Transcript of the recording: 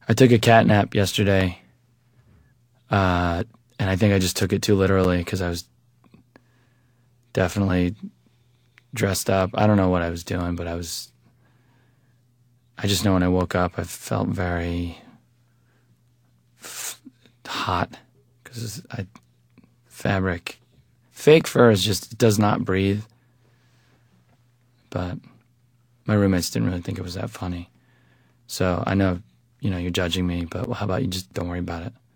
I took a cat nap yesterday, and I think I just took it too literally because I was definitely dressed up. I don't know what I was doing, but I just know when I woke up, I felt very hot because fake fur just does not breathe. But my roommates didn't really think it was that funny. So I know, you're judging me, but how about you just don't worry about it?